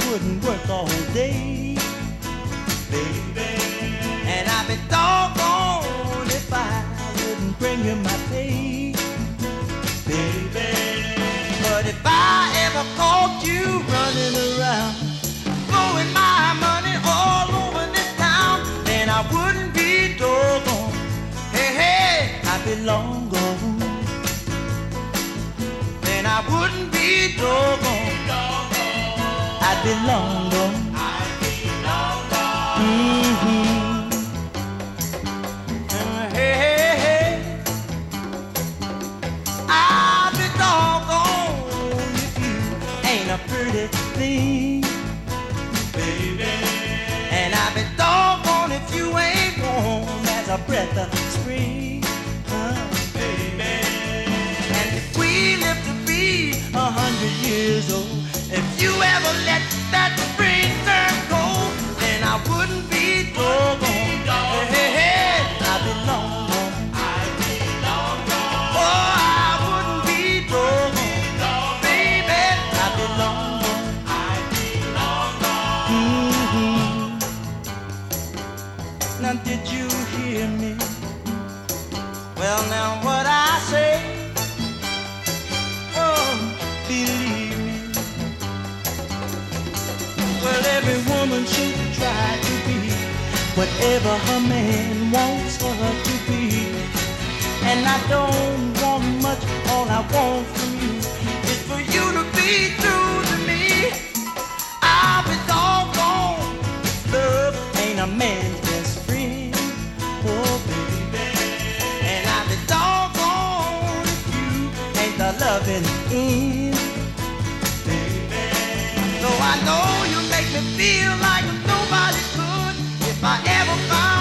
wouldn't work all day, baby. And I'd be doggone if I wouldn't bring you my pay, baby. But if I ever caught you running around, blowing my money all over this town, then I wouldn't be doggone. Hey, hey, I'd be long gone. Then I wouldn't be doggone. I'd be long gone. Hey, hey, hey, I'd be doggone if you ain't a pretty thing, baby. And I'd be doggone if you ain't warm as a breath of spring, baby. And if we live to be 100 years old, if you ever let that spring turn cold, then I wouldn't be doggone. Hey, hey, hey, I'd be long gone. Oh, I wouldn't be doggone. Baby, I'd be long gone. Now did you hear me? Well, now what I say, oh, believe me. Well, every woman should try to be whatever her man wants her to be. And I don't want much, all I want from you is for you to be true to me. I'll be doggone, love ain't a man's best friend, oh baby. And I'll be doggone if you ain't the loving end, baby. Though I know you make me feel like nobody could if I ever find